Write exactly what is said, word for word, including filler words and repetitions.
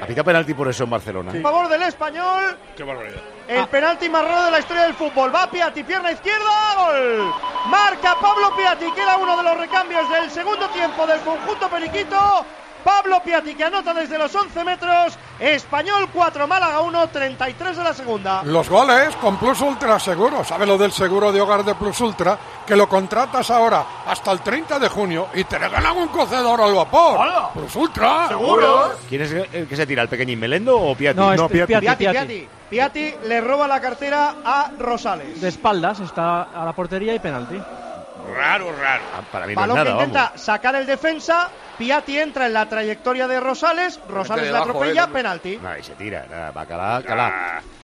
Pita penalti por eso en Barcelona. Sí. A favor del Español. Qué barbaridad. El ah. penalti más raro de la historia del fútbol. Va Piatti, pierna izquierda, gol. Marca Pablo Piatti, que era uno de los recambios del segundo tiempo del conjunto periquito. Pablo Piatti, que anota desde los once metros. Español cuatro, Málaga uno, treinta y tres de la segunda. Los goles con Plus Ultra Seguro. ¿Sabe lo del seguro de hogar de Plus Ultra? Que lo contratas ahora hasta el treinta de junio y te regalan un cocedor al vapor. ¡Hola! Plus Ultra. ¿Seguros? ¿Quién es el que se tira? ¿El pequeñín Melendo o Piatti? No, No, este es Piatti, Piatti, Piatti, Piatti. Piatti le roba la cartera a Rosales. De espaldas, está a la portería y penalti. Raro, raro. Ah, para mí no Balón es nada, que intenta vamos. sacar el defensa. Piatti entra en la trayectoria de Rosales. Rosales le debajo, atropella, eh, penalti. No, y se tira. Nada, va a calar, calar. Ah.